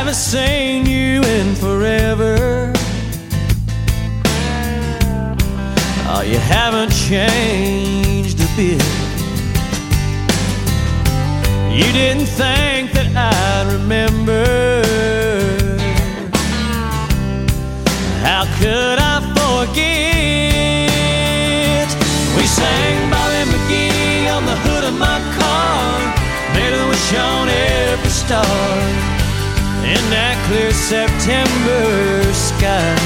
haven't seen you in forever. Oh, you haven't changed a bit. You didn't think that I'd remember. How could I forget? We sang Bobby McGee on the hood of my car, made a wish on every star in that clear September sky.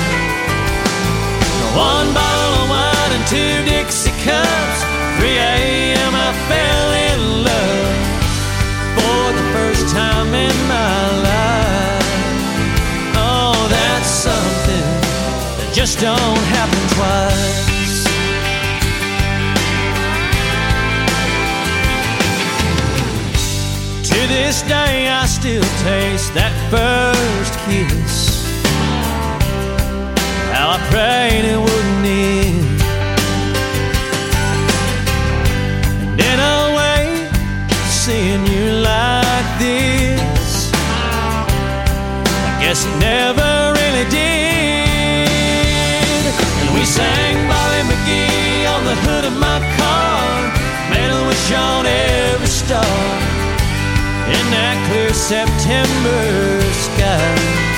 One bottle of wine and 2 Dixie cups, 3 a.m. I fell in love for the first time in my life. Oh, that's something that just don't happen twice. To this day I still taste that first kiss. How I prayed it wouldn't end. And in a way, seeing you like this, I guess it never really did. And we sang Bobby McGee on the hood of my car, made a wish on every star in that clear September sky.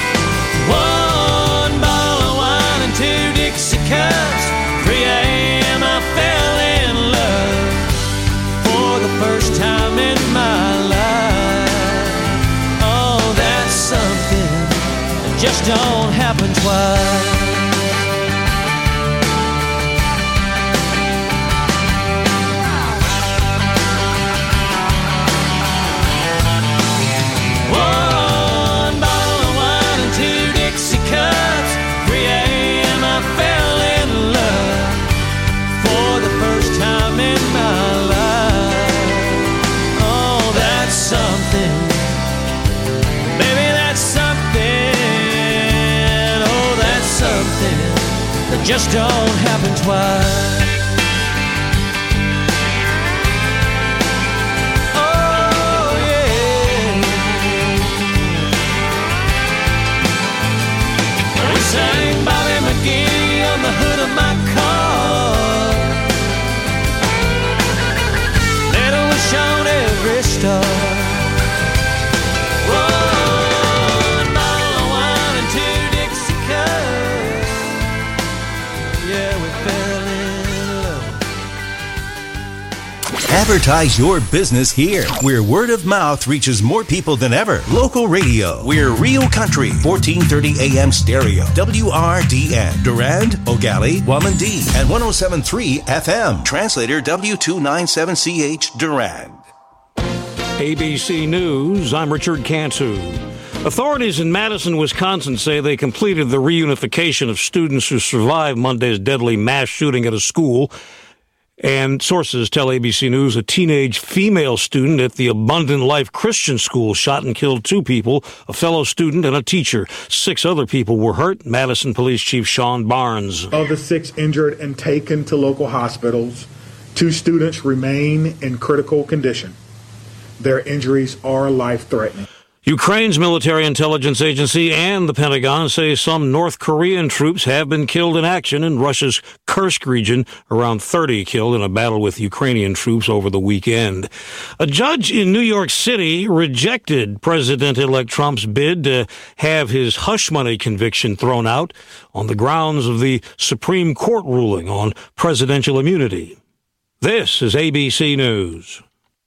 One bottle of wine and 2 Dixie cups, 3 a.m. I fell in love for the first time in my life. Oh, that's something that just don't happen twice. Just don't happen twice. Oh, yeah. We sang Bobby McGee on the hood of my car, made a wish on every star. Advertise your business here, where word of mouth reaches more people than ever. Local radio. We're Rio Country, 1430 AM stereo. WRDN. Durand, Ogali, Wamandee, and 107.3 FM. Translator W297CH Durand. ABC News, I'm Richard Cantu. Authorities in Madison, Wisconsin say they completed the reunification of students who survived Monday's deadly mass shooting at a school. And sources tell ABC News a teenage female student at the Abundant Life Christian School shot and killed 2 people, a fellow student and a teacher. 6 other people were hurt. Madison Police Chief Sean Barnes. Of the 6 injured and taken to local hospitals, 2 students remain in critical condition. Their injuries are life-threatening. Ukraine's military intelligence agency and the Pentagon say some North Korean troops have been killed in action in Russia's Kursk region, around 30 killed in a battle with Ukrainian troops over the weekend. A judge in New York City rejected President-elect Trump's bid to have his hush money conviction thrown out on the grounds of the Supreme Court ruling on presidential immunity. This is ABC News.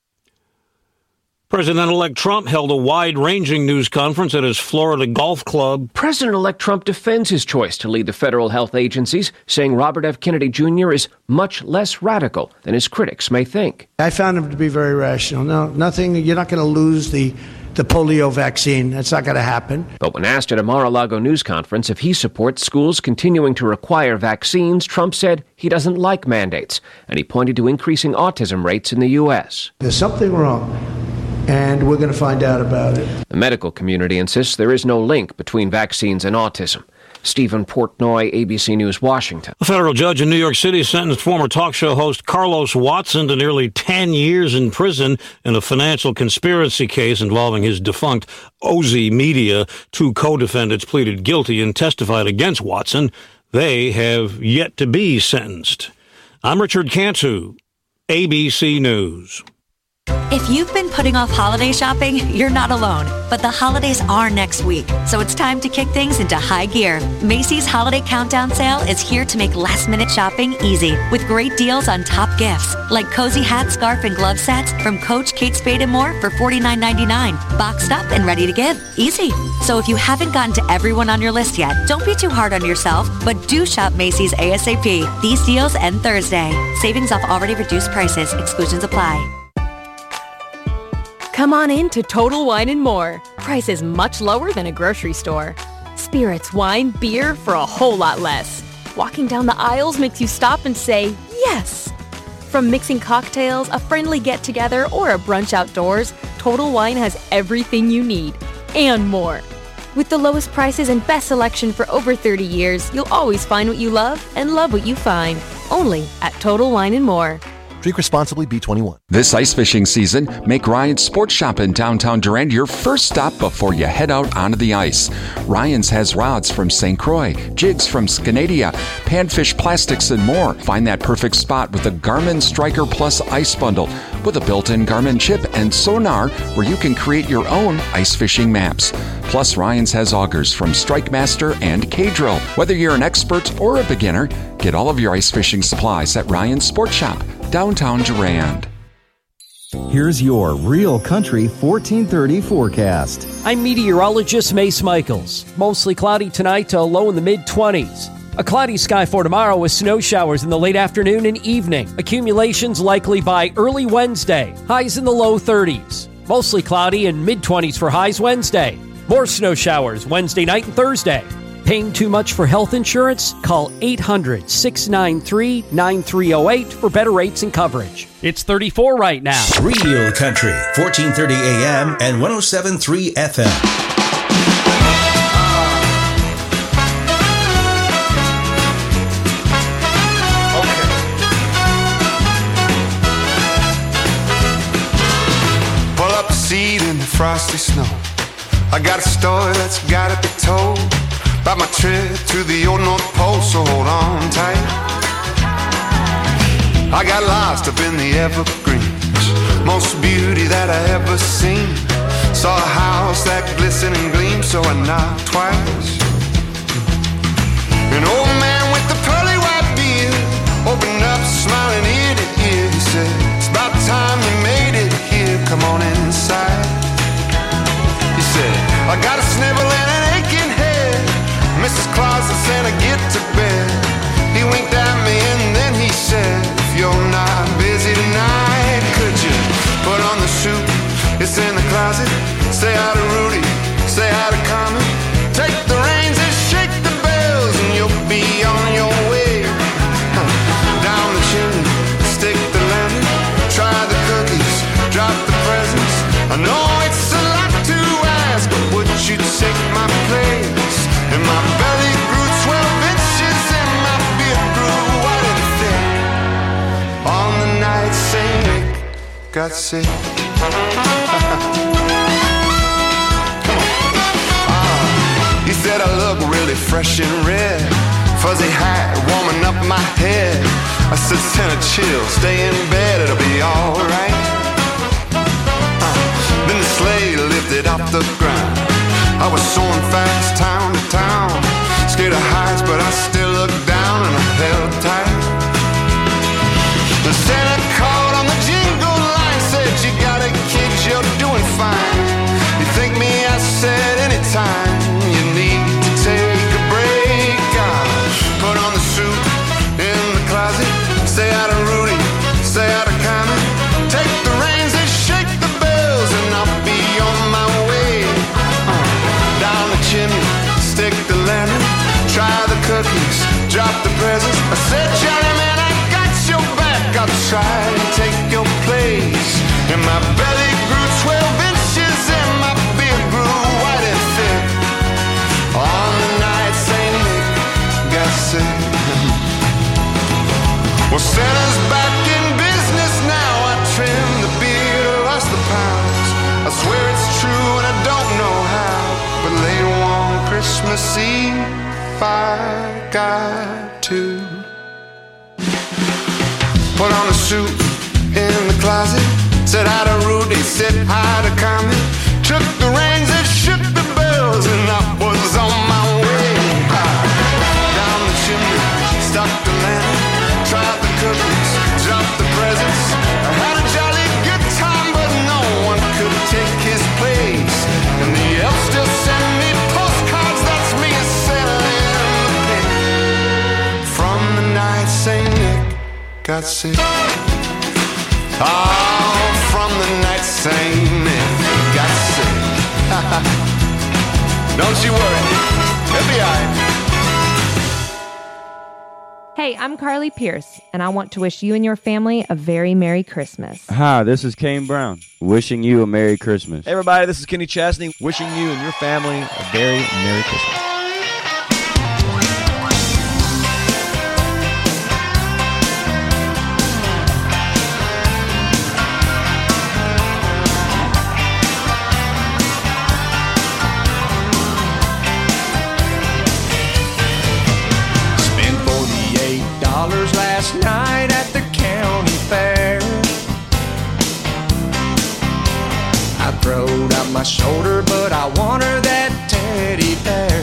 President-elect Trump held a wide-ranging news conference at his Florida golf club. President-elect Trump defends his choice to lead the federal health agencies, saying Robert F. Kennedy Jr. is much less radical than his critics may think. I found him to be very rational. No, nothing. You're not going to lose the polio vaccine. That's not going to happen. But when asked at a Mar-a-Lago news conference if he supports schools continuing to require vaccines, Trump said he doesn't like mandates, and he pointed to increasing autism rates in the U.S. There's something wrong, and we're going to find out about it. The medical community insists there is no link between vaccines and autism. Stephen Portnoy, ABC News, Washington. A federal judge in New York City sentenced former talk show host Carlos Watson to nearly 10 years in prison in a financial conspiracy case involving his defunct Ozy Media. 2 co-defendants pleaded guilty and testified against Watson. They have yet to be sentenced. I'm Richard Cantu, ABC News. If you've been putting off holiday shopping, you're not alone. But the holidays are next week, so it's time to kick things into high gear. Macy's Holiday Countdown Sale is here to make last-minute shopping easy with great deals on top gifts like cozy hat, scarf, and glove sets from Coach, Kate Spade, and more for $49.99. Boxed up and ready to give. Easy. So if you haven't gotten to everyone on your list yet, don't be too hard on yourself, but do shop Macy's ASAP. These deals end Thursday. Savings off already reduced prices. Exclusions apply. Come on in to Total Wine & More. Prices much lower than a grocery store. Spirits, wine, beer for a whole lot less. Walking down the aisles makes you stop and say, yes! From mixing cocktails, a friendly get-together, or a brunch outdoors, Total Wine has everything you need, and more. With the lowest prices and best selection for over 30 years, you'll always find what you love and love what you find. Only at Total Wine & More. Drink responsibly, B21. This ice fishing season, make Ryan's Sports Shop in downtown Durand your first stop before you head out onto the ice. Ryan's has rods from St. Croix, jigs from Scanadia, panfish plastics, and more. Find that perfect spot with the Garmin Striker Plus Ice Bundle with a built-in Garmin chip and sonar where you can create your own ice fishing maps. Plus, Ryan's has augers from Strike Master and K-Drill. Whether you're an expert or a beginner, get all of your ice fishing supplies at Ryan's Sports Shop, downtown Durand. Here's your Real Country 1430 forecast. I'm meteorologist Mace Michaels. Mostly cloudy tonight to a low in the mid-20s. A cloudy sky for tomorrow with snow showers in the late afternoon and evening. Accumulations likely by early Wednesday. Highs in the low 30s. Mostly cloudy and mid-20s for highs Wednesday. More snow showers Wednesday night and Thursday. Paying too much for health insurance? Call 800-693-9308 for better rates and coverage. It's 34 right now. Real Country, 1430 AM and 107.3 FM. Pull up a seat in the frosty snow. I got a story that's gotta be told about my trip to the old North Pole, so hold on tight. I got lost up in the evergreens, most beauty that I ever seen. Saw a house that glistened and gleamed, so I knocked twice. An old man with the pearly white beard opened up, smiling ear to ear. He said, it's about time you made it here, come on inside. He said, I got a snivel and an aching head, Mrs. Claus and Santa, get to bed. He winked at me and then he said, if you're not busy tonight, could you put on the suit? It's in the closet. Say hi to Rudy, say hi to Carmen. Take the reins and shake the bells and you'll be on your way. Down the chimney, stick the lantern, try the cookies, drop the presents. I know it's a lot to ask, but would you take my place? And my belly grew 12 inches and my beard grew white and thick. On the night Saint Nick got sick. He said I look really fresh and red, fuzzy hat warming up my head. I said, Santa, chill, stay in bed, it'll be alright. Then the sleigh lifted off the ground. I was soaring fast, town to town. Scared of heights, but I still looked down and I held tight. The Santa called on the jingle line, said, you got it, kids, you're doing fine. You thank me, I said, anytime you need to take a break. Put on the suit in the closet, say hi to Rudy, say hi to Carmen. Take the reins and shake the bells and I'll be on my way. Down the chimney, stick the lantern, try the cookies, drop the presents. I said, Johnny man, I got your back, I'll try to take your place. And my belly grew 12 inches and my beard grew white and thick. On the night Saint Nick wanna see if I got to put on a suit in the closet, said hi to Rudy, said hi to Carmen, took the reins and shook the bells, and I was on my way. Down the chimney, stuck the lantern, tried the cookies, dropped the presents. I had a jolly good time, but no one could take his place. And the elf still sent me postcards, that's me selling the pick. From the night Saint Nick got sick. Oh, from the night Saint Nick got sick. Don't you worry, he'll be all right. Hey, I'm Carly Pierce, and I want to wish you and your family a very Merry Christmas. Hi, this is Kane Brown, wishing you a Merry Christmas. Hey everybody, this is Kenny Chesney, wishing you and your family a very Merry Christmas. Last night at the county fair, I throwed out my shoulder, but I want her that teddy bear.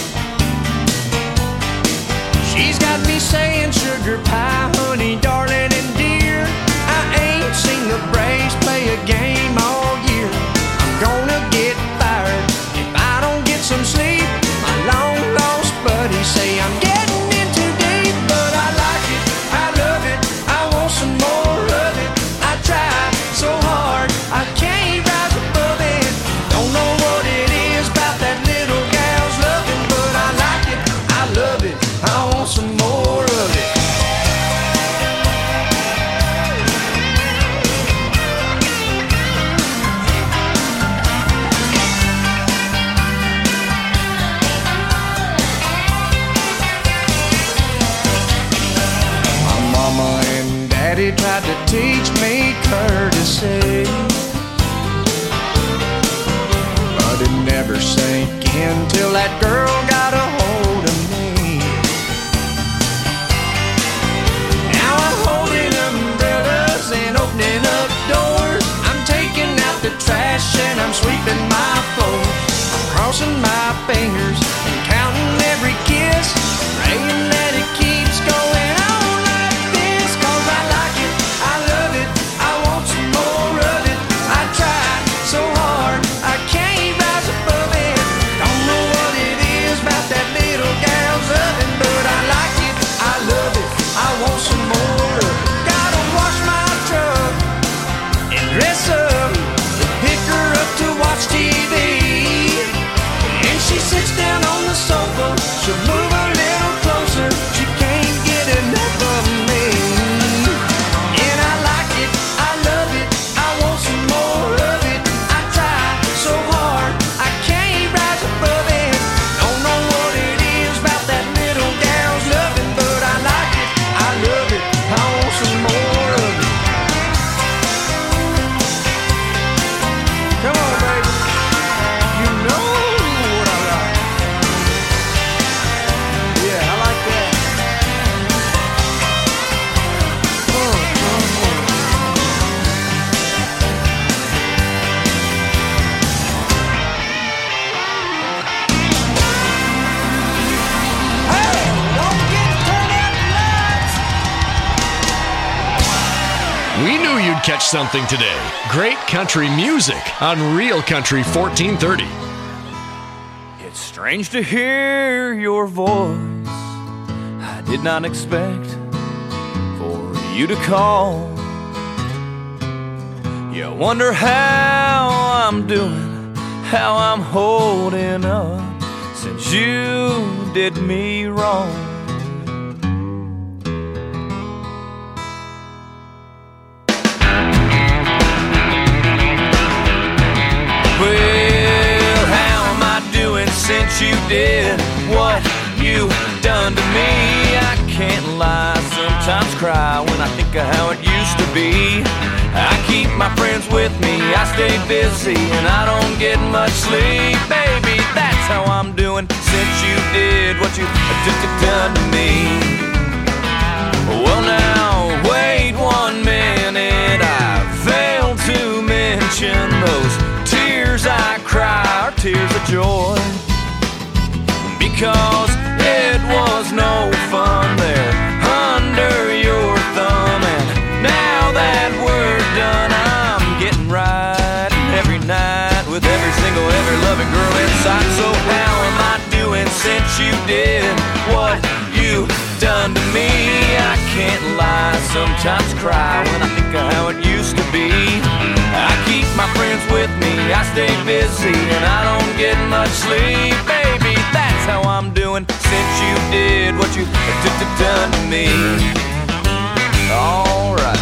She's got me saying sugar pie, honey, darling, and dear. I ain't seen the Braves play a game all year. I'm gonna get fired if I don't get some sleep. My long lost buddies say I'm getting in too deep, but I like it, I love it, I want some more of it. I try so hard, I can't rise above it. Don't know what it is about that little gal's loving, but I like it, I love it, I want some more of it. My mama and daddy tried to teach me courtesy, but it never sank in till that girl got a hold of me. Now I'm holding umbrellas and opening up doors. I'm taking out the trash and I'm sweeping my floor. I'm crossing my fingers and counting every kiss, praying that it keeps going on like this. 'Cause I like it, I love it, I want some more of it. I try so hard, I can't rise above it. Don't know what it is about that little gal's oven, but I like it, I love it, I want some more of it. Gotta wash my truck and dress up and pick her up to watch TV. And she sits down on the sofa, she'll move a little closer, she can't get enough of me. And I like it, I love it, I want some more of it. I try so hard, I can't rise above it. Don't know what it is about that little gal's loving, but I like it, I love it, I want some more of it. Come on, baby, you know what I like. Yeah, I like that. We knew you'd catch something today. Great country music on Real Country 1430. It's strange to hear your voice. I did not expect for you to call. You wonder how I'm doing, how I'm holding up since you did me wrong. Well, how am I doing since you did what you done to me? I can't lie, sometimes cry when I think of how it used to be. I keep my friends with me, I stay busy, and I don't get much sleep. Baby, that's how I'm doing doing since you did what you done to me? Well now, wait 1 minute, I failed to mention those tears I cry are tears of joy, because it was no fun there under your thumb, and now that we're done, I'm getting right every night with every single, every loving girl in sight. So how am I doing since you did what you done to me? I can't lie, sometimes cry when I think of how it used to be. I keep my friends with me, I stay busy, and I don't get much sleep. Baby, that's how I'm doing since you did what you done to me. All right.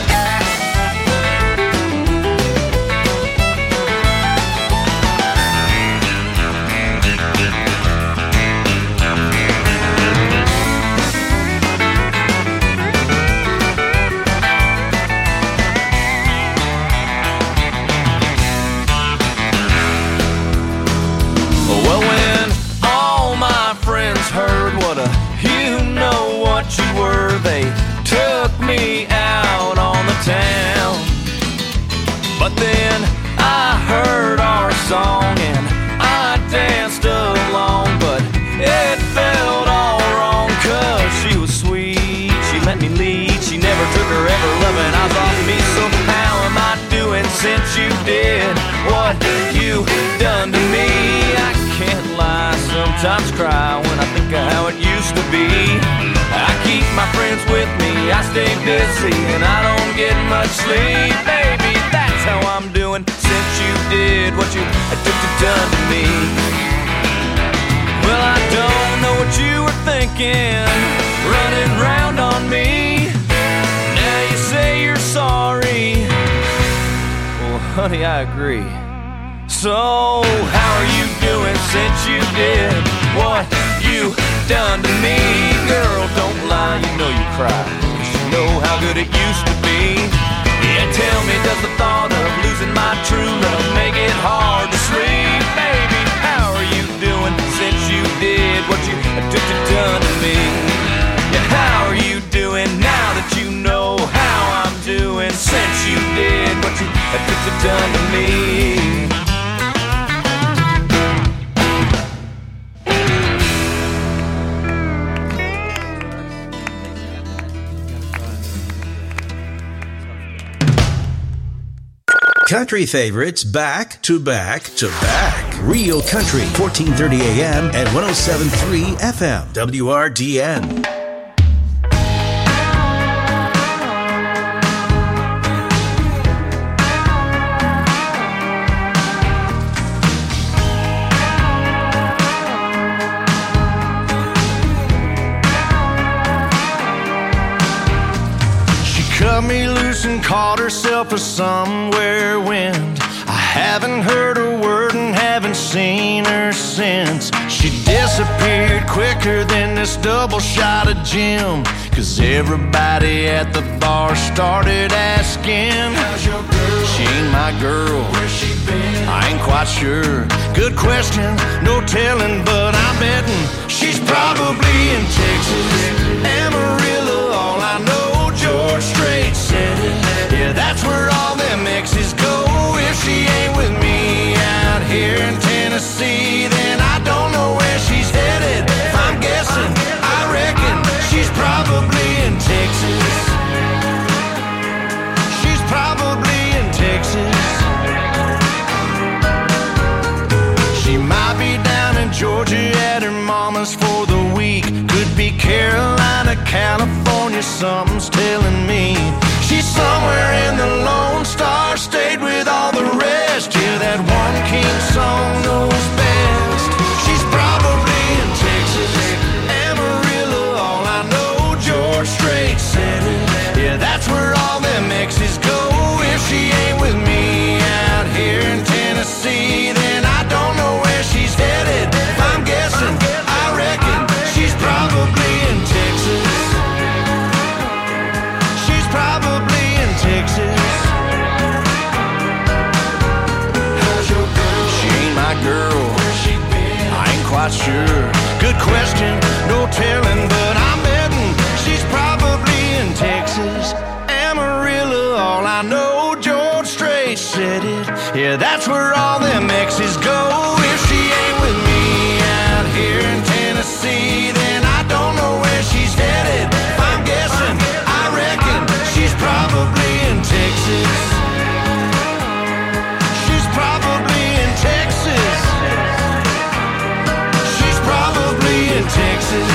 You were, they took me out on the town, but then I heard our song and I danced along, but it felt all wrong, cause she was sweet, she let me lead, she never took her ever loving eyes off me. So how am I doing since you did what you done to me? I can't lie, sometimes cry when I think of how it used to be. I keep my friends with me, I stay busy, and I don't get much sleep. Baby, that's how I'm doing since you did what you done to me. Well, I don't know what you were thinking, running round on me. Now you say you're sorry. Well, honey, I agree. So, how are you doing since you did what you done to me? Girl, don't lie, you know you cry, 'cause you know how good it used to be. Yeah, tell me, does the thought of losing my true love make it hard to sleep? Baby, how are you doing since you did what you done to me? Yeah, how are you doing now that you know how I'm doing since you did what you done to me? Country favorites back to back to back. Real Country, 1430 AM and 107.3 FM. WRDN. Cut me loose and caught herself a somewhere wind. I haven't heard a word and haven't seen her since. She disappeared quicker than this double shot of gin, 'cause everybody at the bar started asking, how's your girl? She ain't my girl. Where's she been? I ain't quite sure. Good question, no telling, but I'm betting she's probably in Texas, Amarillo, all I know. George Strait said it. Yeah, that's where all them exes go. If she ain't with me out here in Tennessee, then I don't know where she's headed. If I'm guessing, I reckon she's probably in Texas. She's probably in Texas. She might be down in Georgia at her mama's for the week. Could be Carolina, California, something's telling me. She's somewhere in the Lone Star State with all the rest. Yeah, that one king song knows best. She's probably in Texas, Amarillo, all I know. George Strait said it. Yeah, that's where all them exes go. If she ain't with me out here in Tennessee, then I don't know where she's headed. If I'm guessing, I reckon she's probably in Texas. quite sure. Good question, no telling, but I'm betting she's probably in Texas. Amarillo, all I know, George Strait said it. Yeah, that's where all them exes go. If she ain't with me out here in Tennessee, then I don't know where she's headed. If I'm guessing, I reckon she's probably in Texas. She's probably in Texas. She's probably in Texas.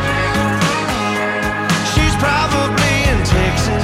She's probably in Texas.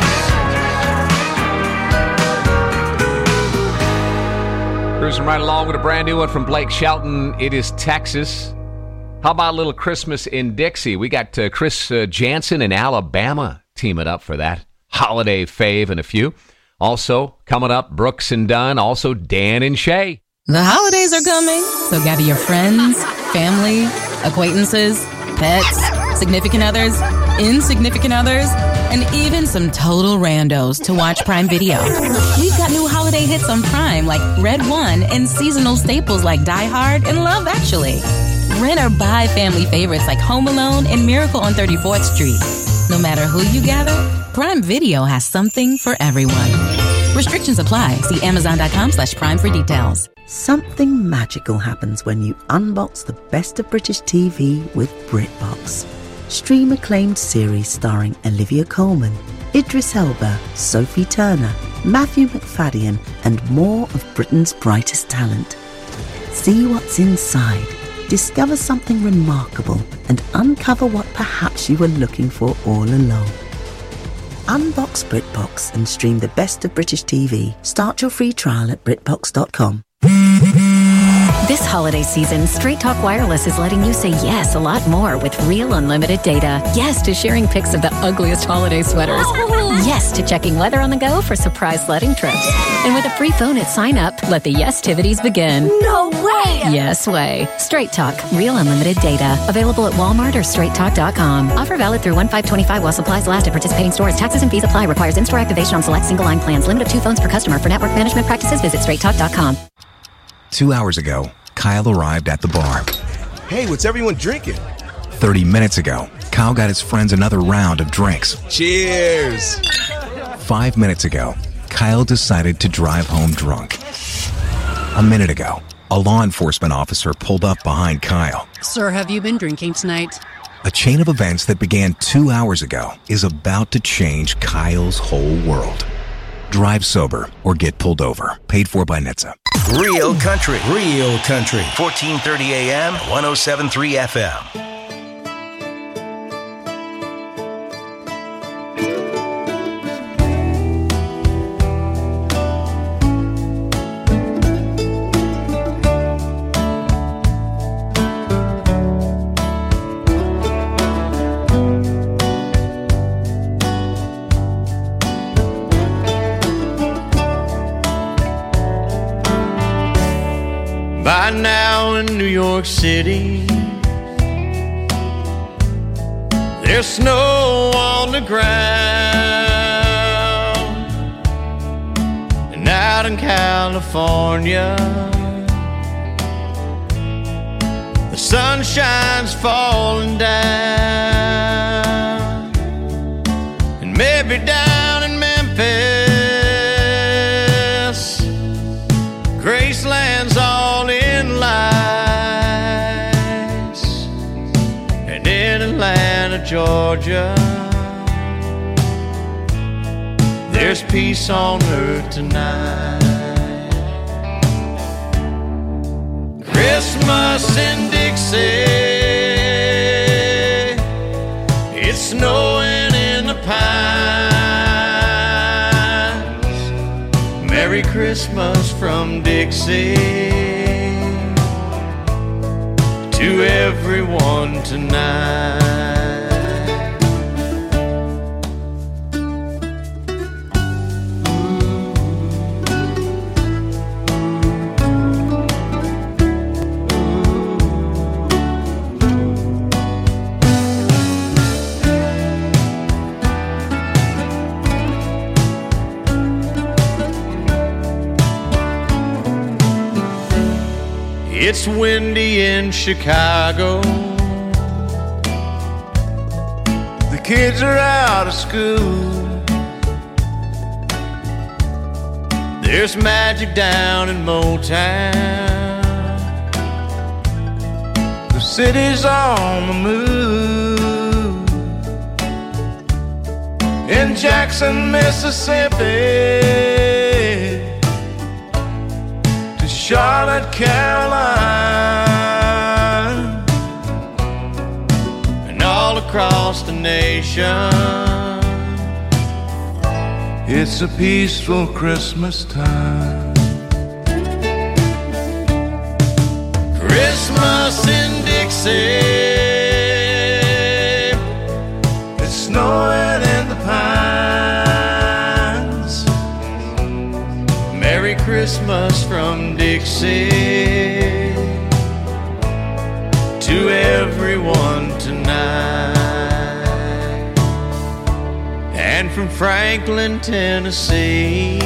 Cruising right along with a brand new one from Blake Shelton. It is Texas. How about a little Christmas in Dixie? We got Chris Jansen in Alabama teaming up for that holiday fave and a few. Also, coming up, Brooks and Dunn. Also, Dan and Shay. The holidays are coming, so gather your friends, family, acquaintances, pets, significant others, insignificant others, and even some total randos to watch Prime Video. We've got new holiday hits on Prime like Red One and seasonal staples like Die Hard and Love Actually. Rent or buy family favorites like Home Alone and Miracle on 34th Street. No matter who you gather, Prime Video has something for everyone. Restrictions apply. See Amazon.com/Prime for details. Something magical happens when you unbox the best of British TV with BritBox. Stream acclaimed series starring Olivia Colman, Idris Elba, Sophie Turner, Matthew McFadden, and more of Britain's brightest talent. See what's inside, discover something remarkable, and uncover what perhaps you were looking for all along. Unbox BritBox and stream the best of British TV. Start your free trial at BritBox.com. This holiday season, Straight Talk Wireless is letting you say yes a lot more with real unlimited data. Yes to sharing pics of the ugliest holiday sweaters. Yes to checking weather on the go for surprise sledding trips. And with a free phone at sign up, let the yes-tivities begin. No way! Yes way. Straight Talk, real unlimited data. Available at Walmart or straighttalk.com. Offer valid through 1/5/25 while supplies last at participating stores. Taxes and fees apply. Requires in-store activation on select single line plans. Limit of 2 phones per customer. For network management practices, visit straighttalk.com. 2 hours ago, Kyle arrived at the bar. Hey, what's everyone drinking? 30 minutes ago, Kyle got his friends another round of drinks. Cheers! 5 minutes ago, Kyle decided to drive home drunk. A minute ago, a law enforcement officer pulled up behind Kyle. Sir, have you been drinking tonight? A chain of events that began 2 hours ago is about to change Kyle's whole world. Drive sober or get pulled over. Paid for by NHTSA. Real country. 1430 AM, 107.3 FM. By now in New York City, there's snow on the ground, and out in California, the sunshine's falling down, and maybe down in Memphis, Graceland's all in lights, and in Atlanta, Georgia, there's peace on earth tonight. Christmas in Dixie, it's snowing in the pines. Merry Christmas from Dixie to everyone tonight. It's windy in Chicago. The kids are out of school. There's magic down in Motown. The city's on the move. In Jackson, Mississippi, to Charlotte, Carolina, and all across the nation. It's a peaceful Christmas time. Christmas in Dixie. It's snowing in the pines. Merry Christmas from Dixie to everyone tonight. And from Franklin, Tennessee,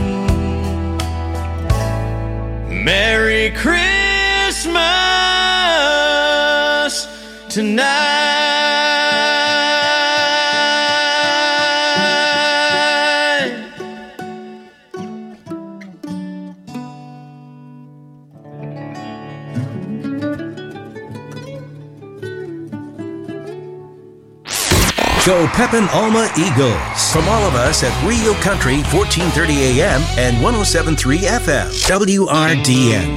Merry Christmas tonight. Go Pepin Alma Eagles. From all of us at Rio Country 1430 AM and 107.3 FM. WRDN.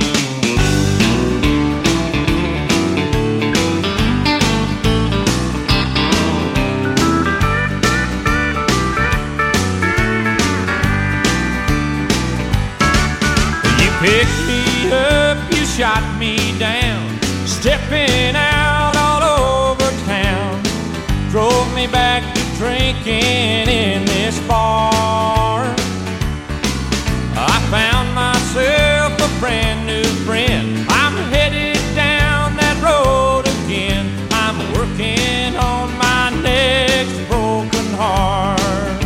You picked me up, you shot me down, stepping out all over town. Drove me back to drinking in this bar. I found myself a brand new friend. I'm headed down that road again. I'm working on my next broken heart.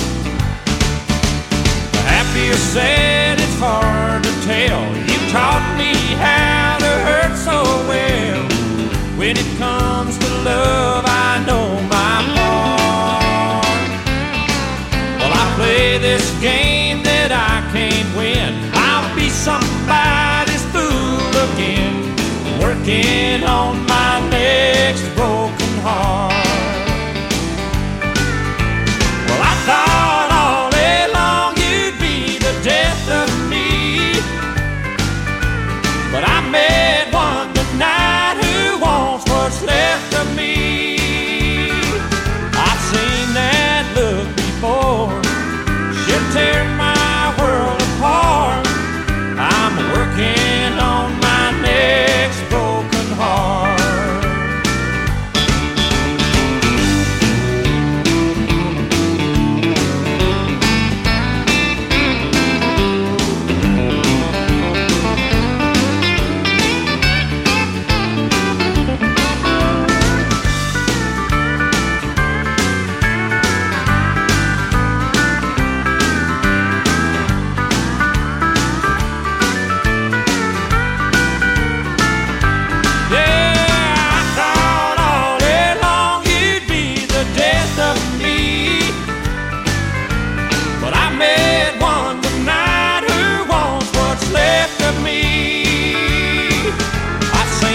Happy or sad, it's hard to tell. You taught me how to hurt so well. When it comes to love, I know my part. Well, I play this game that I can't win. I'll be somebody's fool again, working on my next broken heart.